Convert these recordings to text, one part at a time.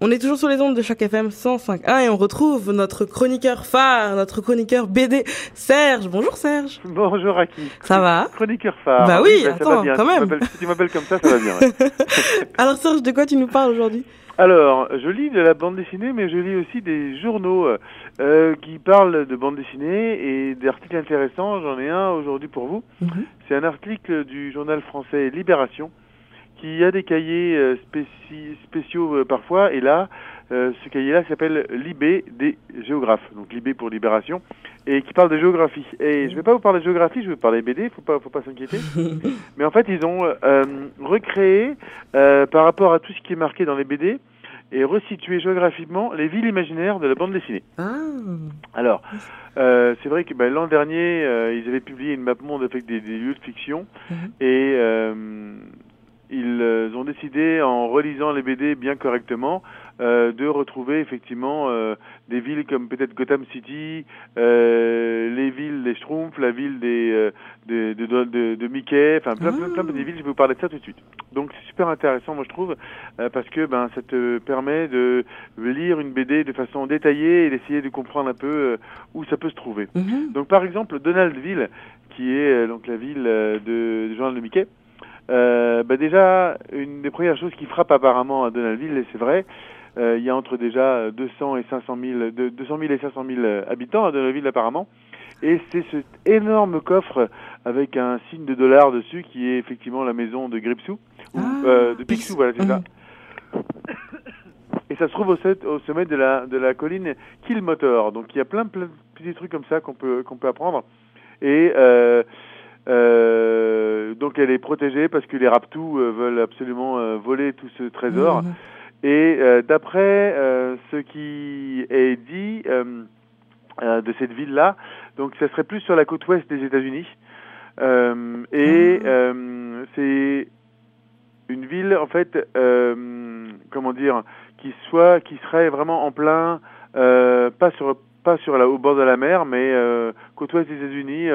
On est toujours sur les ondes de Choc FM 105.1 et on retrouve notre chroniqueur phare, notre chroniqueur BD, Serge. Bonjour Serge. Bonjour Aki. Ça va? Chroniqueur phare. Bah oui, attends, ça va bien. quand même. Si tu m'appelles comme ça va bien. Ouais. Alors Serge, de quoi tu nous parles aujourd'hui? Alors, je lis de la bande dessinée, mais je lis aussi des journaux qui parlent de bande dessinée et d'articles intéressants. J'en ai un aujourd'hui pour vous. C'est un article du journal français Libération qui a des cahiers spéciaux parfois. Et là, ce cahier-là s'appelle Libé des géographes. Donc Libé pour Libération. Et qui parle de géographie. Et je vais pas vous parler de géographie, je vais vous parler BD, faut pas s'inquiéter. Mais en fait, ils ont recréé, par rapport à tout ce qui est marqué dans les BD, et resitué géographiquement les villes imaginaires de la bande dessinée. Alors, c'est vrai que l'an dernier, ils avaient publié une map monde avec des lieux de fiction, et ils ont décidé, en relisant les BD bien correctement, de retrouver effectivement des villes comme peut-être Gotham City, les villes des Schtroumpfs, la ville de Mickey, enfin plein de villes. Je vais vous parler de ça tout de suite. Donc c'est super intéressant, moi je trouve, parce que ça te permet de lire une BD de façon détaillée et d'essayer de comprendre un peu où ça peut se trouver. Donc par exemple Donaldville, qui est donc la ville du journal de Mickey. Déjà, une des premières choses qui frappe apparemment à Donaldville, et c'est vrai, il y a entre déjà 200 et 500 000, 200 000 et 500 000 habitants à Donaldville apparemment, et c'est cet énorme coffre avec un signe de dollar dessus qui est effectivement la maison de Gripsou, ou de Picsou, voilà, c'est ça. Et ça se trouve au sommet de la colline Killmotor. Donc il y a plein de petits trucs comme ça qu'on peut apprendre. Et donc elle est protégée parce que les Raptous veulent absolument voler tout ce trésor. Et d'après ce qui est dit de cette ville-là, donc ça serait plus sur la côte ouest des États-Unis. C'est une ville en fait, qui serait vraiment en plein, pas sur au bord de la mer, mais côte ouest des États-Unis,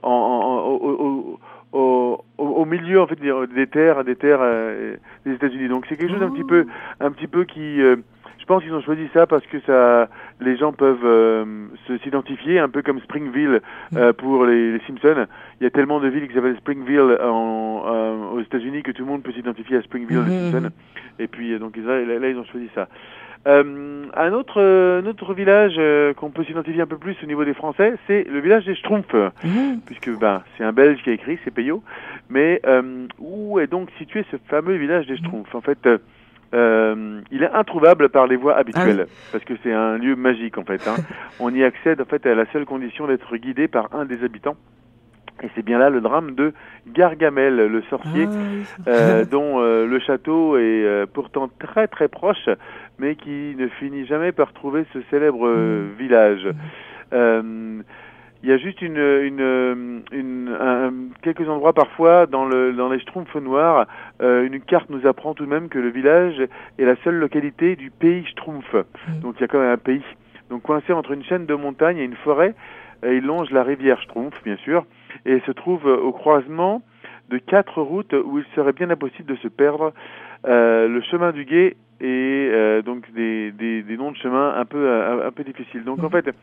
au milieu en fait des terres des États-Unis. Donc c'est quelque chose un petit peu qui, je pense qu'ils ont choisi ça parce que les gens peuvent s'identifier, un peu comme Springville pour les Simpsons. Il y a tellement de villes qui s'appellent Springville aux États-Unis que tout le monde peut s'identifier à Springville des Simpsons. Et puis donc là ils ont choisi ça. Un autre village qu'on peut s'identifier un peu plus au niveau des Français, c'est le village des Schtroumpfs, puisque c'est un Belge qui a écrit, c'est Peyo, mais où est donc situé ce fameux village des Schtroumpfs? En fait, il est introuvable par les voies habituelles, parce que c'est un lieu magique en fait. On y accède en fait à la seule condition d'être guidé par un des habitants. Et c'est bien là le drame de Gargamel, le sorcier, dont le château est pourtant très très proche, mais qui ne finit jamais par trouver ce célèbre village. Il y a juste quelques endroits parfois dans les Schtroumpfs noirs, une carte nous apprend tout de même que le village est la seule localité du pays Schtroumpf. Donc il y a quand même un pays. Donc coincé entre une chaîne de montagnes et une forêt, il longe la rivière Schtroumpf, bien sûr, et se trouve au croisement de 4 routes où il serait bien impossible de se perdre. Le chemin du guet et donc des noms de chemins un peu difficiles. Donc en fait,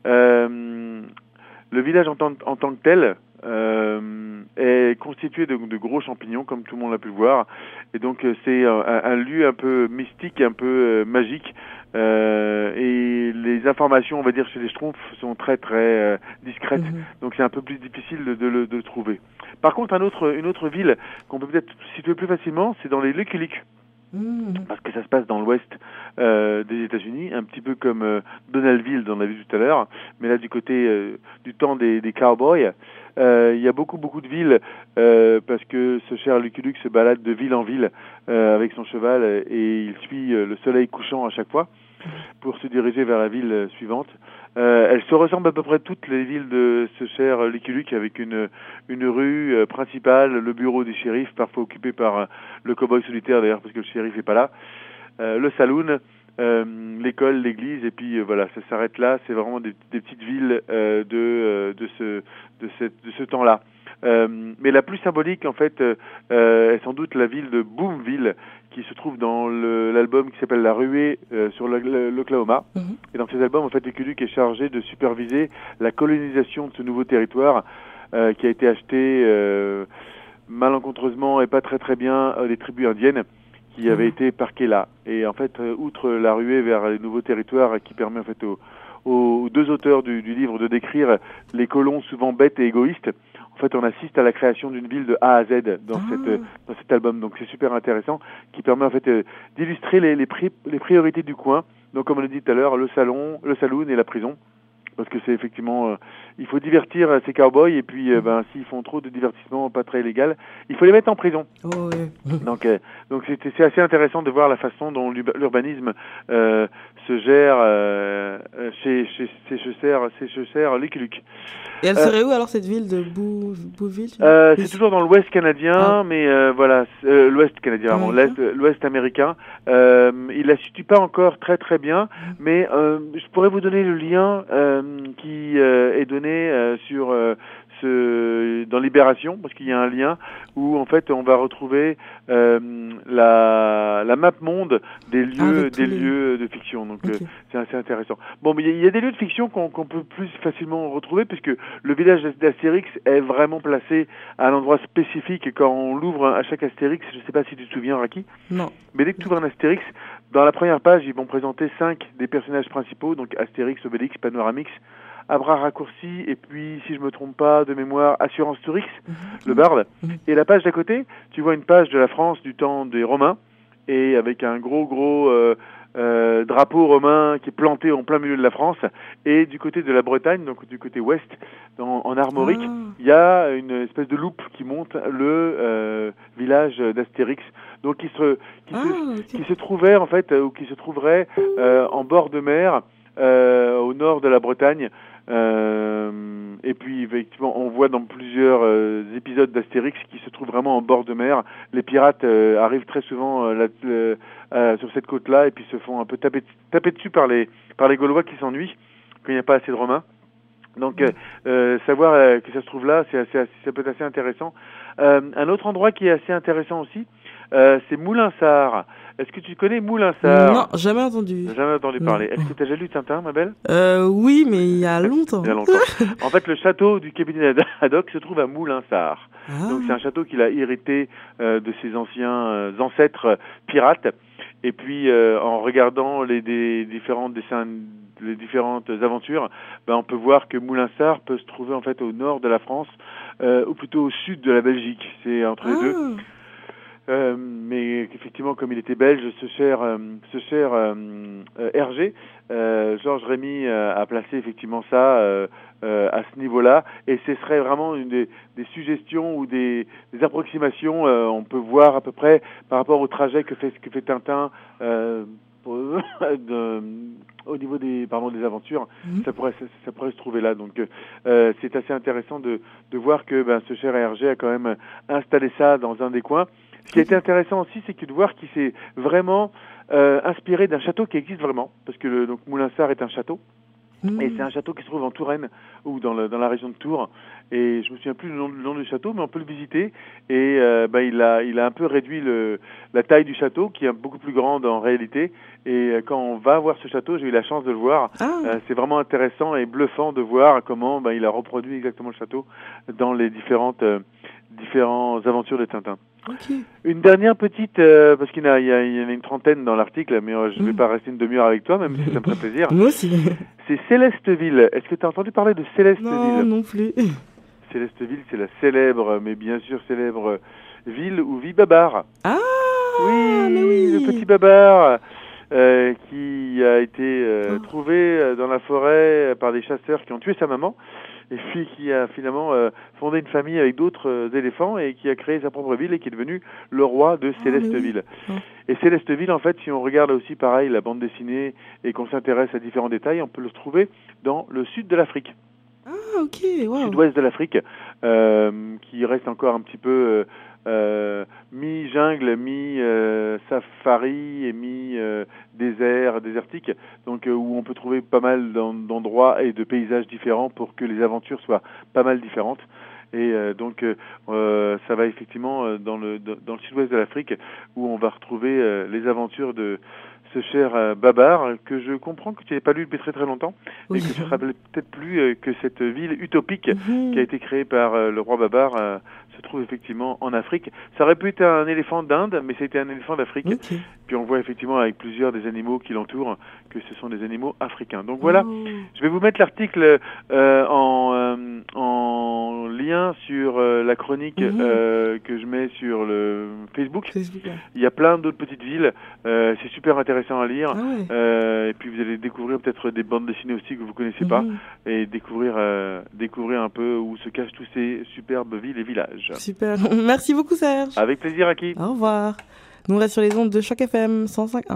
le village en tant que tel est constitué de gros champignons, comme tout le monde l'a pu le voir, et donc c'est un lieu un peu mystique, un peu magique. Et les informations, on va dire, chez les Schtroumpfs sont très très discrètes, donc c'est un peu plus difficile de le trouver. Par contre, une autre ville qu'on peut peut-être situer plus facilement, c'est dans les Lucky Luke. Parce que ça se passe dans l'ouest des États-Unis, un petit peu comme Donaldville dont on a vu tout à l'heure, mais là du côté du temps des cowboys. Il y a beaucoup de villes parce que ce cher Lucky Luke se balade de ville en ville avec son cheval et il suit le soleil couchant à chaque fois pour se diriger vers la ville suivante. Elles se ressemblent à peu près toutes les villes de ce cher Lucky Luke, avec une rue principale, le bureau du shérif, parfois occupé par le cow-boy solitaire d'ailleurs parce que le shérif est pas là, le saloon, l'école, l'église, et puis voilà, ça s'arrête là. C'est vraiment des petites villes de ce temps-là. Mais la plus symbolique en fait est sans doute la ville de Boomville, qui se trouve dans l'album qui s'appelle La Ruée sur l'Oklahoma. Et dans ces albums, en fait, Lucky Luke est chargé de superviser la colonisation de ce nouveau territoire qui a été acheté malencontreusement et pas très très bien des tribus indiennes qui avaient été parquées là. Et en fait, outre la ruée vers les nouveaux territoires qui permet en fait aux deux auteurs du livre de décrire les colons souvent bêtes et égoïstes, en fait, on assiste à la création d'une ville de A à Z dans cet album. Donc, c'est super intéressant, qui permet en fait d'illustrer les priorités du coin. Donc, comme on l'a dit tout à l'heure, le saloon et la prison. Parce que c'est effectivement, il faut divertir ces cowboys et puis s'ils font trop de divertissement pas très légal, il faut les mettre en prison. Oh, ouais. Donc c'est assez intéressant de voir la façon dont l'urbanisme se gère chez Lucky Luke. Et elle serait où alors cette ville de Bouville C'est toujours dans l'Ouest canadien, mais voilà, l'Ouest canadien, l'Ouest américain. Il la situe pas encore très très bien, mais je pourrais vous donner le lien qui est donné dans Libération, parce qu'il y a un lien où en fait on va retrouver la map monde des lieux de fiction. Donc c'est assez intéressant. Bon, mais il y a des lieux de fiction qu'on peut plus facilement retrouver, puisque le village d'Astérix est vraiment placé à un endroit spécifique quand on l'ouvre à chaque Astérix. Je ne sais pas si tu te souviens, Raki. Non. Mais dès que tu ouvres un Astérix, dans la première page, ils vont présenter 5 des personnages principaux, donc Astérix, Obélix, Panoramix, Abra Raccourci, et puis, si je me trompe pas, de mémoire, Assurance Tourix, le barde. Et la page d'à côté, tu vois une page de la France du temps des Romains, et avec un gros drapeau romain qui est planté en plein milieu de la France. Et du côté de la Bretagne, donc du côté ouest, en armorique, il y a une espèce de loupe qui monte le village d'Astérix. Donc qui se trouvait en fait, ou qui se trouverait en bord de mer, au nord de la Bretagne. Et puis effectivement on voit dans plusieurs épisodes d'Astérix qui se trouvent vraiment en bord de mer. Les pirates arrivent très souvent sur cette côte-là et puis se font un peu taper dessus par les Gaulois qui s'ennuient quand il n'y a pas assez de Romains. Donc savoir que ça se trouve là, ça peut être assez intéressant. Un autre endroit qui est assez intéressant aussi, c'est Moulinsart. Est-ce que tu connais Moulinsart? Non, jamais entendu. Jamais entendu parler. Est-ce que tu as déjà lu Tintin, ma belle? Oui, mais il y a longtemps. Il y a longtemps. En fait, le château du capitaine Haddock se trouve à Moulinsart. Donc c'est un château qu'il a hérité de ses anciens ancêtres pirates. Et puis en regardant les différentes aventures, on peut voir que Moulinsart peut se trouver en fait au nord de la France, ou plutôt au sud de la Belgique. C'est entre les deux. Mais effectivement, comme il était belge, ce cher Hergé, Georges Rémy a placé effectivement ça à ce niveau-là, et ce serait vraiment une des suggestions ou des approximations. On peut voir à peu près par rapport au trajet que fait Tintin au niveau des aventures, ça pourrait se trouver là. Donc c'est assez intéressant de voir que ce cher Hergé a quand même installé ça dans un des coins. Ce qui a été intéressant aussi, c'est de voir qu'il s'est vraiment inspiré d'un château qui existe vraiment, parce que donc Moulinsart est un château, et c'est un château qui se trouve en Touraine, ou dans la région de Tours, et je me souviens plus du nom du château, mais on peut le visiter, et il a un peu réduit la taille du château, qui est beaucoup plus grande en réalité, et quand on va voir ce château, j'ai eu la chance de le voir, c'est vraiment intéressant et bluffant de voir comment il a reproduit exactement le château dans les différentes aventures de Tintin. Okay. Une dernière petite, parce qu'il y en a une trentaine dans l'article, mais je ne vais pas rester une demi-heure avec toi, même si ça me ferait plaisir. Moi aussi. C'est Célesteville. Est-ce que tu as entendu parler de Célesteville? Non plus. Célesteville, c'est la célèbre, mais bien sûr célèbre ville où vit Babar. Ah oui, oui, le petit Babar qui a été trouvé dans la forêt par des chasseurs qui ont tué sa maman, et puis qui a finalement fondé une famille avec d'autres éléphants et qui a créé sa propre ville et qui est devenu le roi de Célesteville. Oui. Et Célesteville, en fait, si on regarde aussi pareil la bande dessinée et qu'on s'intéresse à différents détails, on peut le trouver dans le sud de l'Afrique. Ah, ok, wow. Sud-ouest de l'Afrique, qui reste encore un petit peu mi-jungle, mi-safari et mi-désert, désertique, donc où on peut trouver pas mal d'endroits et de paysages différents pour que les aventures soient pas mal différentes. Et donc ça va effectivement dans le sud-ouest de l'Afrique, où on va retrouver les aventures de ce cher Babar, que je comprends que tu n'avais pas lu depuis très très longtemps, et que tu ne te rappelais peut-être plus que cette ville utopique qui a été créée par le roi Babar se trouve effectivement en Afrique. Ça aurait pu être un éléphant d'Inde, mais c'était un éléphant d'Afrique. Puis on voit effectivement avec plusieurs des animaux qui l'entourent que ce sont des animaux africains. Donc voilà, je vais vous mettre l'article en lien sur la chronique que je mets sur le Facebook. Il y a plein d'autres petites villes, c'est super intéressant à lire. Et puis vous allez découvrir peut-être des bandes dessinées aussi que vous connaissez pas, et découvrir un peu où se cachent tous ces superbes villes et villages. Super, merci beaucoup Serge. Avec plaisir, Aki. Au revoir. Nous on reste sur les ondes de Choc FM 105.1.